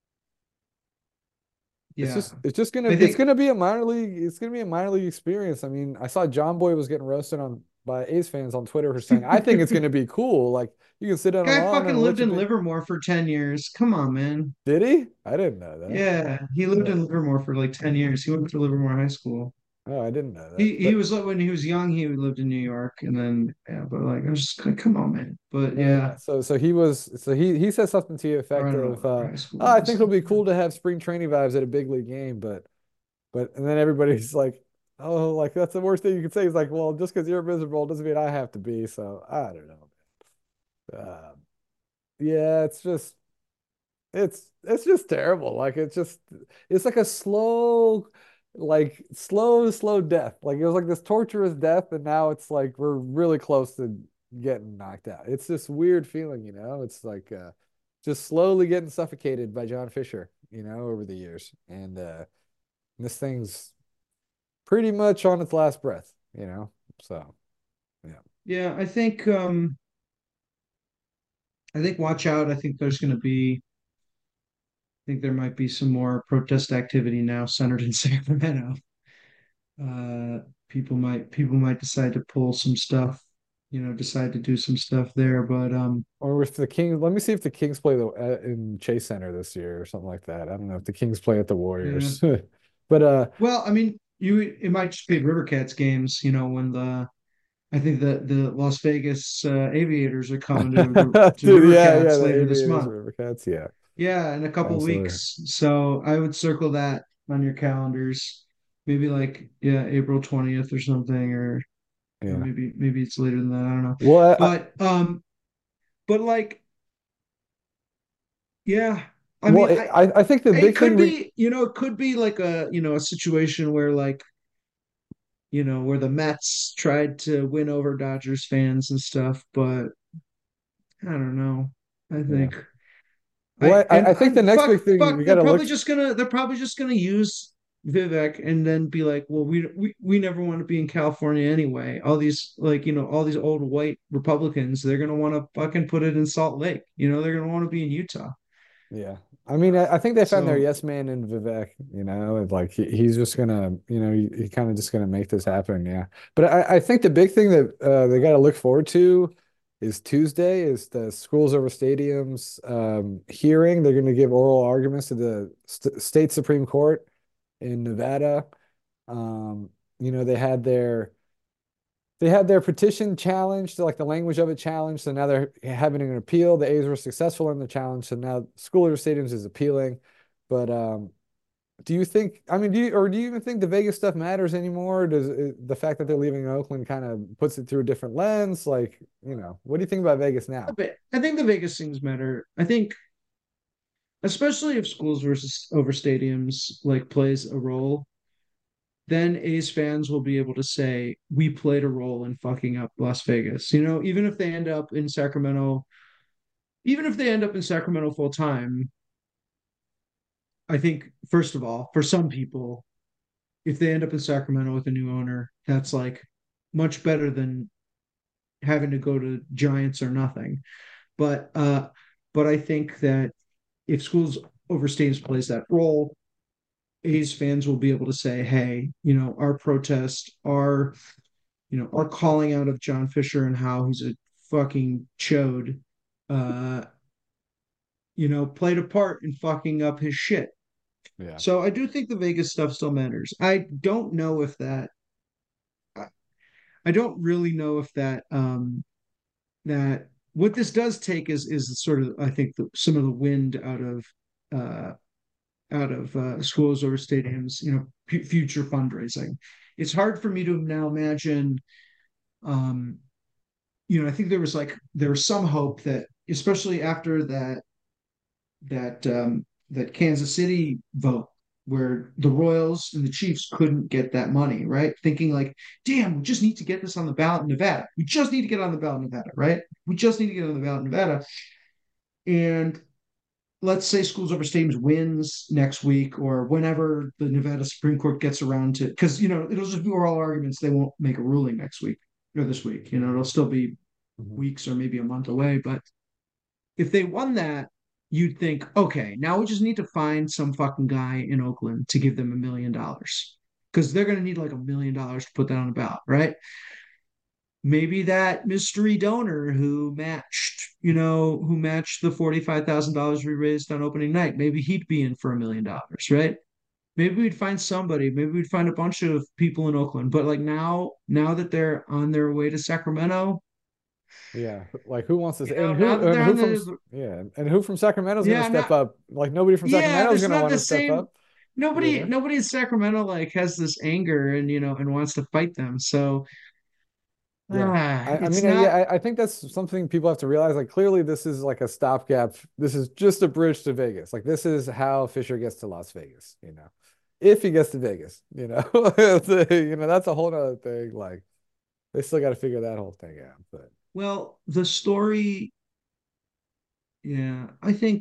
It's yeah, just it's just gonna I it's think gonna be a minor league it's gonna be a minor league experience. I mean, I saw John Boy was getting roasted on by A's fans on Twitter for saying, I think it's gonna be cool. Like you can sit on a guy lawn fucking and let lived your in big Livermore for ten years. Come on, man. did he? I didn't know that. Yeah, he lived Oh, in Livermore for like ten years. He went to Livermore High School. oh, I didn't know that. He he But was like when he was young, he lived in New York, and then yeah, but like I was just like, come on, man. But no, yeah. yeah, So so he was so he he said something to the or I effect don't know of what uh high school oh, I think was. it'll be cool to have spring training vibes at a big league game, but but and then everybody's like, oh, like that's the worst thing you could say. He's like, well, just because you're miserable doesn't mean I have to be. So I don't know. Uh, yeah, it's just It's it's just terrible. Like it's just it's like a slow, like slow, slow death. Like it was like this torturous death, and now it's like we're really close to getting knocked out. It's this weird feeling, you know? It's like uh just slowly getting suffocated by John Fisher, you know, over the years. And uh this thing's pretty much on its last breath, you know? So yeah. Yeah, I think um I think watch out. I think there's going to be I think there might be some more protest activity now centered in Sacramento. Uh, people might people might decide to pull some stuff, you know, decide to do some stuff there. But um, Or if the Kings, let me see if the Kings play the uh, in Chase Center this year or something like that. I don't know if the Kings play at the yeah. Warriors, but uh, Well, I mean, you it might just be at River Cats games, you know, when the I think the the Las Vegas uh, Aviators are coming to to dude, River yeah, yeah, Cats the later this Aviators, month. River Cats, yeah, Yeah, in a couple absolutely, weeks. So I would circle that on your calendars. Maybe like yeah, April twentieth or something, or or yeah. maybe maybe it's later than that. I don't know. Well, I, But um, but like yeah, I well, mean, it, I I, I think the it big thing could we, be, you know, it could be like a, you know, a situation where like, you know, where the Mets tried to win over Dodgers fans and stuff, but I don't know. I yeah. think Well, I I, and I think the I next big fuck thing we fuck got they're to look. probably just gonna they're probably just gonna use Vivek and then be like, well, we we we never want to be in California anyway. All these like, you know, all these old white Republicans, they're gonna want to fucking put it in Salt Lake. You know, they're gonna want to be in Utah. Yeah. I mean, I, I think they found their So yes man in Vivek, you know, and like he, he's just gonna, you know, he, he kind of just gonna make this happen. Yeah. But I, I think the big thing that uh, they got to look forward to is Tuesday is the schools over stadiums um, hearing. They're going to give oral arguments to the st state Supreme Court in Nevada. Um, you know, they had their they had their petition challenged, like the language of it challenged. So now they're having an appeal. The A's were successful in the challenge. So now School over Stadiums is appealing. But um, do you think, I mean, do you, or do you even think the Vegas stuff matters anymore? Does it, the fact that they're leaving Oakland kind of puts it through a different lens? Like, you know, what do you think about Vegas now? but I think the Vegas things matter. I think especially if schools versus over stadiums like plays a role, then A's fans will be able to say we played a role in fucking up Las Vegas. You know, even if they end up in Sacramento, even if they end up in Sacramento full time, I think first of all, for some people, if they end up in Sacramento with a new owner, that's like much better than having to go to Giants or nothing. But uh, but I think that if schools over stadiums plays that role, A's fans will be able to say, hey, you know, our protest, our, you know, our calling out of John Fisher and how he's a fucking chode, uh, you know, played a part in fucking up his shit. Yeah. So I do think the Vegas stuff still matters. I don't know if that, I don't really know if that, um, that what this does take is is sort of I think the, some of the wind out of uh, out of uh, schools over stadiums, you know, p- future fundraising. It's hard for me to now imagine. Um, you know, I think there was like there was some hope that, especially after that that um, that Kansas City vote where the Royals and the Chiefs couldn't get that money, right? Thinking like, damn, we just need to get this on the ballot in Nevada. We just need to get on the ballot in Nevada, right? We just need to get on the ballot in Nevada. And let's say Schools Over Stadiums wins next week or whenever the Nevada Supreme Court gets around to, because, you know, it'll just be oral arguments. They won't make a ruling next week or this week. You know, it'll still be Mhm. weeks or maybe a month away. But if they won that, you'd think, okay, now we just need to find some fucking guy in Oakland to give them a million dollars because they're going to need like a million dollars to put that on the ballot, right? Maybe that mystery donor who matched, you know, who matched the forty-five thousand dollars we raised on opening night, maybe he'd be in for a million dollars, right? Maybe we'd find somebody, maybe we'd find a bunch of people in Oakland. But like now, now that they're on their way to Sacramento, Yeah, like who wants you to, know, and now who that and they're who on from, the, yeah, and who from Sacramento is going to yeah, step not, up? Like nobody from yeah, Sacramento is there's going to not want the to step same, up, you nobody, know? nobody in Sacramento like has this anger and, you know, and wants to fight them. So, Yeah. ah, I, I it's mean, uh, yeah, not, I, I think that's something people have to realize. Like, clearly, this is like a stopgap. This is just a bridge to Vegas. Like, this is how Fisher gets to Las Vegas, you know, if he gets to Vegas, you know, you know, that's a whole other thing. Like, they still got to figure that whole thing out. But well, the story, yeah, I think,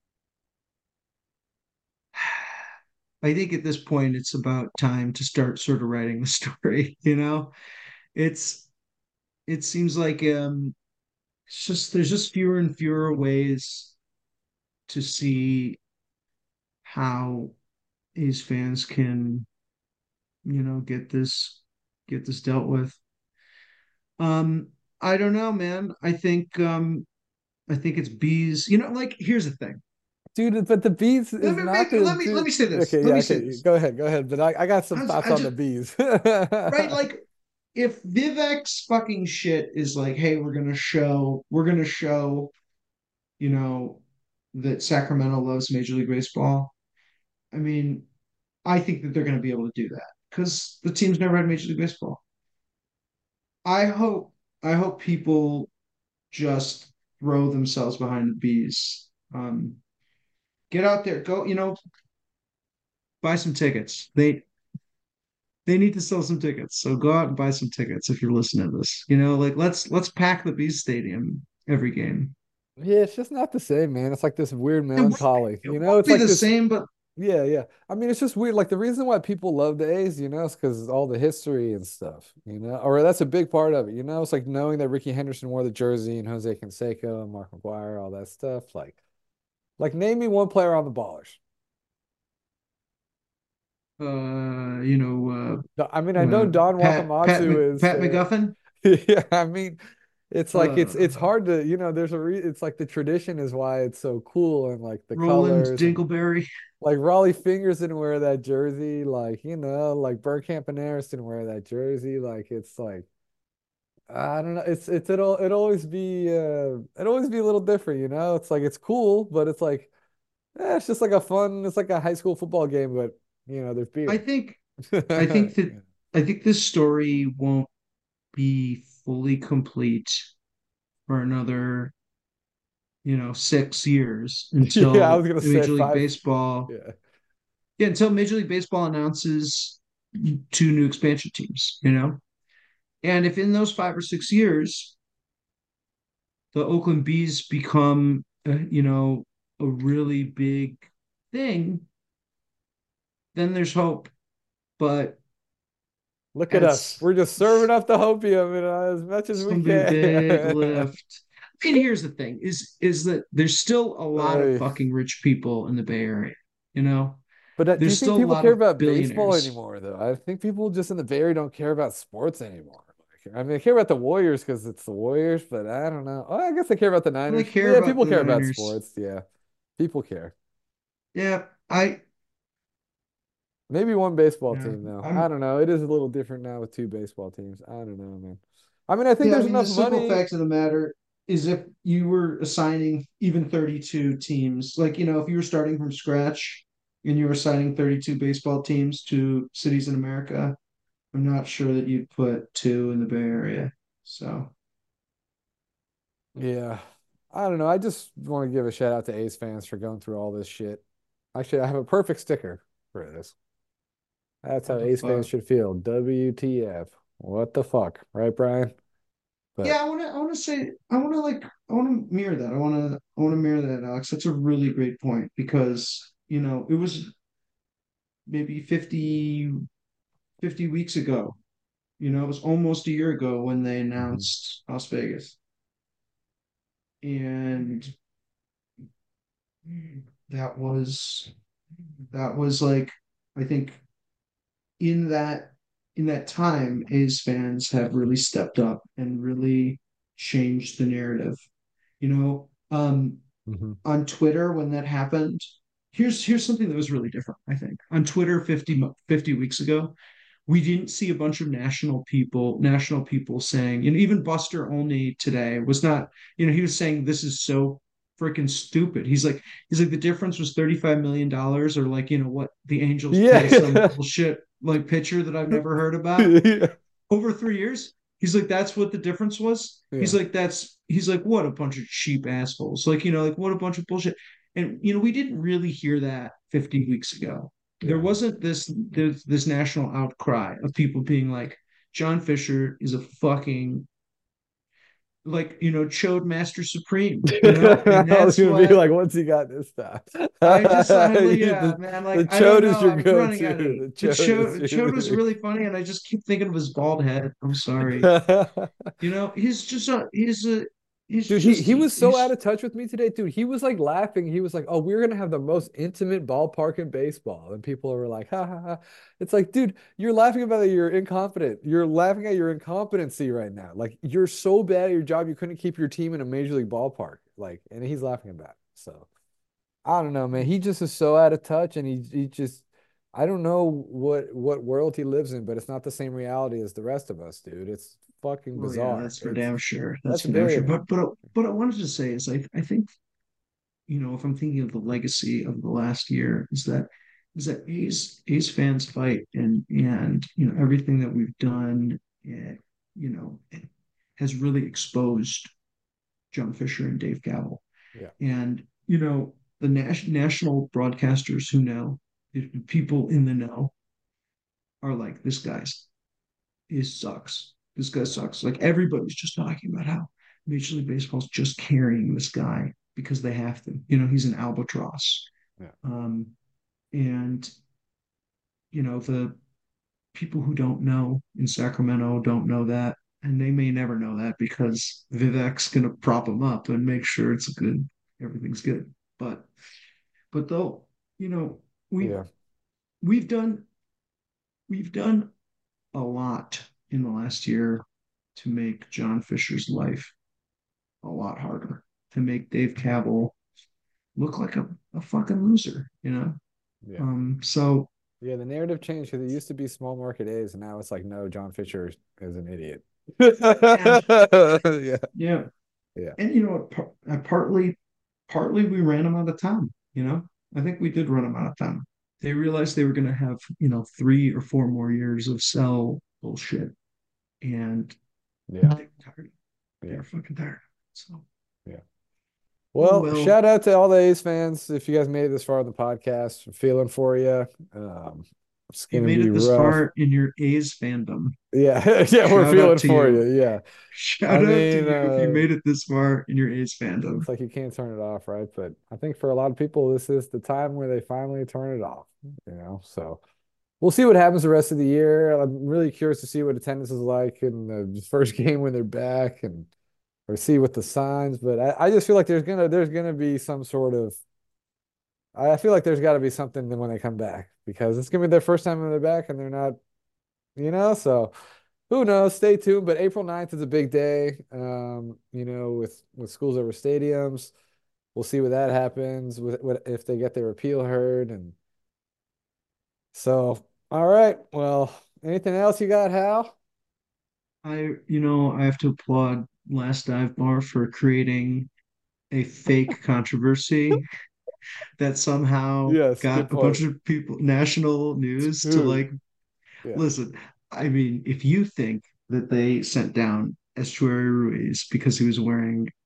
I think at this point it's about time to start sort of writing the story, you know? It's it seems like um it's just there's just fewer and fewer ways to see how A's fans can, you know, get this get this dealt with. Um, I don't know, man. I think um I think it's bees. You know, like here's the thing. dude, but the bees Let is me not make the let me let dude. me say this. Okay, Let yeah, me say okay, this. go ahead, go ahead. But I, I got some I, thoughts I on the just bees. right like if Vivek's fucking shit is like, hey, we're gonna show, we're gonna show, you know, that Sacramento loves Major League Baseball. I mean, I think that they're gonna be able to do that because the team's never had Major League Baseball. I hope, I hope people just throw themselves behind the bees. Um, get out there, go, you know, buy some tickets. They they need to sell some tickets. So go out and buy some tickets if you're listening to this. You know, like let's let's pack the Bees Stadium every game. Yeah, it's just not the same, man. It's like this weird It won't, melancholy. it You know, won't it's be like the this. same, but Yeah, yeah. I mean, it's just weird. Like the reason why people love the A's, you know, is because all the history and stuff, you know, or that's a big part of it. You know, it's like knowing that Ricky Henderson wore the jersey and Jose Canseco and Mark McGwire, all that stuff. Like, like name me one player on the Ballers. uh, you know, No, I mean, I uh, know uh, Don Pat Pat Mc, Wakamatsu is Pat there. McGuffin, Yeah, I mean, it's like it's it's uh, hard to, you know, there's a re it's like the tradition is why it's so cool and like the Roland colors and Dingleberry. like Raleigh Fingers didn't wear that jersey, like, you know, like Bergkamp and Harris didn't wear that jersey. Like it's like I don't know, it's it's it'll it'll always be uh it'll always be a little different, you know. It's like it's cool, but it's like eh, it's just like a fun, it's like a high school football game, but you know, there's I beer. think I think that I think this story won't be fully complete for another, you know, six years Yeah, I was until gonna say Major League five. Baseball. Yeah. Yeah, until Major League Baseball announces two new expansion teams, you know? And if in those five or six years, the Oakland Bees become, uh, you know, a really big thing, then there's hope. But Look at us. it's, We're just serving it's, up the hopium, you know, as much as it's we gonna be a big can. lift. I mean, here's the thing: is is that there's still a lot of Ay. fucking rich people in the Bay Area. You know, But uh, do you there's think still a people lot care of about baseball billionaires. anymore, though? I think people just in the Bay Area don't care about sports anymore. Like, I mean, they care about the Warriors because it's the Warriors, but I don't know. Oh, I guess they care about the They Niners. care Yeah, about people the care about Niners. sports. Yeah, people care. Yeah, I Maybe one baseball yeah, team, though. I I'm don't know. It is a little different now with two baseball teams. I don't know, man. I mean, I think yeah, I there's mean the enough simple money. fact of the matter is if you were assigning even thirty-two teams, like you know, if you were starting from scratch and you were assigning thirty-two baseball teams to cities in America, I'm not sure that you'd put two in the Bay Area. So Yeah. I don't know. I just want to give a shout out to A's fans for going through all this shit. Actually, I have a perfect sticker for this. That's how What the Ace fans fuck? should feel. W T F. What the fuck, right, Brian? But Yeah, I want to. I want to say. I want to like. I want to mirror that. I want to. I want to mirror that, Alex. That's a really great point because you know it was maybe fifty fifty weeks ago. You know, it was almost a year ago when they Mhm. announced Las Vegas, and that was that was like I think in that in that time, A's fans have really stepped up and really changed the narrative. You know, um, Mhm. on Twitter when that happened, here's here's something that was really different, I think. On Twitter fifty fifty weeks ago, we didn't see a bunch of national people, national people saying, and even Buster Olney today was not, you know, he was saying this is so freaking stupid. He's like, he's like, the difference was thirty-five million dollars or like, you know, what the Angels pay some Yeah. bullshit like pitcher that I've never heard about Yeah. over three years. He's like, that's what the difference was. He's Yeah. like, that's he's like, what a bunch of cheap assholes. Like, you know, like what a bunch of bullshit. And you know, we didn't really hear that fifty weeks ago. There Yeah. wasn't this this, this national outcry of people being like, John Fisher is a fucking like, you know, chode master supreme, you know, I and was that's gonna be what like, what's he got this time? I just, I, yeah, the, man, the like, I don't chode is know. your I'm running go-to. out of The the chode is chode. your Chode was thing. really funny, and I just keep thinking of his bald head. I'm sorry. You know, he's just a he's a he's Dude, he just he was so out he's of touch with me today, dude. He was like laughing. He was like, "Oh, we're gonna have the most intimate ballpark in baseball," and people were like, "Ha ha ha!" It's like, dude, you're laughing about that. You're incompetent. You're laughing at your incompetency right now. Like, you're so bad at your job, you couldn't keep your team in a major league ballpark. Like, and he's laughing about it. So I don't know, man. He just is so out of touch, and he he just I don't know what what world he lives in, but it's not the same reality as the rest of us, dude. It's fucking well, yeah, bizarre. that's for It's damn sure. That's that's for damn very sure. But annoying. but what I wanted to say is I I think you know if I'm thinking of the legacy of the last year is that is that A's A's fans fight and and you know everything that we've done, eh, you know, has really exposed John Fisher and Dave Gavel. Yeah. And, you know, the nas- national broadcasters who know, people in the know, are like, this guy's, he sucks. This guy sucks. Like everybody's just talking about how Major League Baseball's just carrying this guy because they have to. You know, he's an albatross. Yeah. Um, and, you know, the people who don't know in Sacramento don't know that. And they may never know that because Vivek's going to prop them up and make sure it's good. Everything's good. But But though, you know, we've Yeah. we've done we've done a lot in the last year to make John Fisher's life a lot harder, to make Dave Cavill look like a, a fucking loser, you know? Yeah. Um, so Yeah, the narrative changed because it used to be small market A's, and now it's like, no, John Fisher is an idiot. yeah, Yeah. yeah. Yeah. And you know what, par- uh, partly partly we ran him out of town, you know? I think we did run him out of town. They realized they were gonna have, you know, three or four more years of sell bullshit. And Yeah. they're tired. Yeah. They're fucking tired. So, Yeah. oh Well, well. shout out to all the A's fans. If you guys made it this far in the podcast, I'm feeling for you. Um, it's You gonna made be it this rough. far in your A's fandom. Yeah. Yeah, we're Shout out feeling to for you. you. Yeah. I Shout out to mean, you if you uh, made it this far in your A's fandom. it's like you can't turn it off, right? But I think for a lot of people, this is the time where they finally turn it off, you know? So we'll see what happens the rest of the year. I'm really curious to see what attendance is like in the first game when they're back and or see what the signs. But I, I just feel like there's gonna there's gonna be some sort of I feel like there's got to be something when they come back because it's gonna be their first time when they're back and they're not, you know. So who knows? Stay tuned. But April ninth is a big day. Um, you know, with with schools over stadiums. We'll see what that happens with what if they get their appeal heard and so all right. Well, anything else you got, Hal? I, you know, I have to applaud Last Dive Bar for creating a fake controversy that somehow Yes, good got a bunch point. of people, national news to Dude. like, Yeah. listen, I mean, if you think that they sent down Estuary Ruiz because he was wearing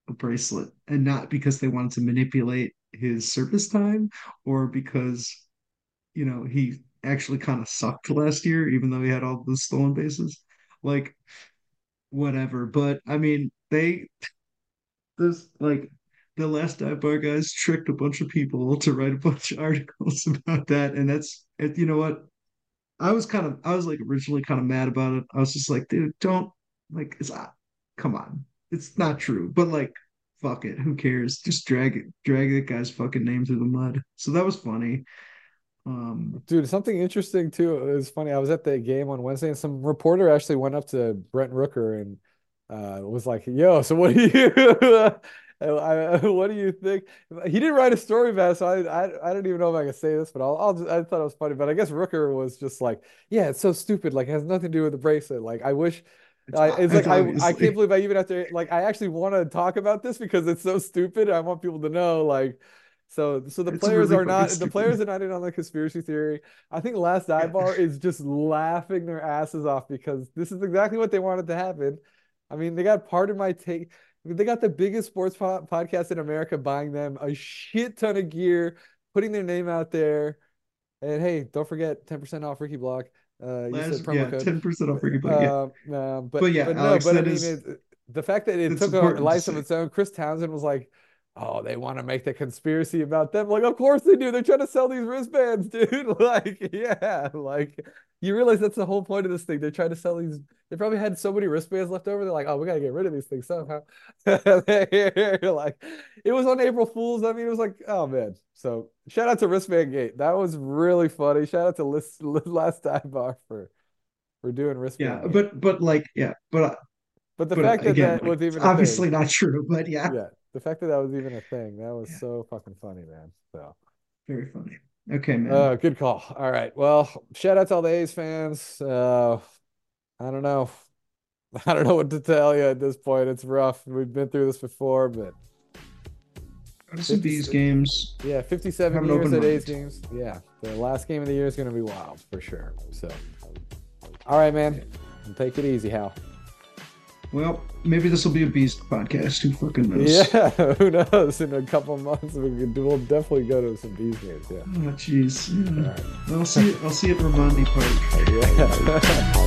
a bracelet, and not because they wanted to manipulate his service time or because, you know, he actually kind of sucked last year, even though he had all those stolen bases. Like, whatever. But I mean, they this like the last dive bar guys tricked a bunch of people to write a bunch of articles about that, and that's you know what? I was kind of I was like originally kind of mad about it. I was just like, dude, don't like it's uh, come on. It's not true. But like fuck it. Who cares? Just drag it drag that guy's fucking name through the mud. So that was funny. Um Dude, something interesting too. It was funny. I was at the game on Wednesday, and some reporter actually went up to Brent Rooker and uh, was like, "Yo, so what do you, I, what do you think?" He didn't write a story about it, so I, I, I don't even know if I can say this, but I'll, I'll just, I thought it was funny. But I guess Rooker was just like, "Yeah, it's so stupid. Like, it has nothing to do with the bracelet. Like, I wish." it's, I, it's like it's I, I obviously can't believe I even have to like I actually want to talk about this because it's so stupid. I want people to know like so so the it's players really are fucking not the stupid. players are not in on the conspiracy theory. I think Last Dive Yeah. Bar is just laughing their asses off because this is exactly what they wanted to happen. I mean, they got part of my take. They got the biggest sports po podcast in America buying them a shit ton of gear, putting their name out there. And hey, don't forget ten percent off Ricky Block. Uh, use the Last promo yeah, code. ten percent off Ricky Bobby. Yeah. Um, uh, but But yeah, but no, Alex, but I that mean, is it, the fact that it it's took a important to life of say. its own. Chris Townsend was like, "Oh, they want to make the conspiracy about them." Like, of course they do. They're trying to sell these wristbands, dude. Like, yeah, like you realize that's the whole point of this thing. They're trying to sell these. They probably had so many wristbands left over. They're like, "Oh, we gotta get rid of these things somehow." Like, it was on April Fools. I mean, it was like, oh man. So shout out to Wristband Gate. That was really funny. Shout out to List, Last Dive Bar for for doing Yeah, Wristband Gate. but but like yeah, but But the but uh, fact that again, that like was it's even a thing, obviously not true, but yeah. yeah, the fact that that was even a thing, that was Yeah, so fucking funny, man. So, very funny. Okay, man. uh, good call. All right. Well, shout out to all the A's fans. Uh, I don't know. I don't know what to tell you at this point. It's rough. We've been through this before, but Go to some Bees fifty, games. yeah, fifty-seven Have an years open at A's mind. games. Yeah, the last game of the year is going to be wild for sure. So, all right, man. Take it easy, Hal. Well, maybe this will be a Beast podcast. Who fucking knows? Yeah, who knows? In a couple months, we could, we'll definitely go to some Bees games. Yeah. Oh, jeez. Yeah. All right. I'll see. I'll see you at Ramondi Park. Yeah.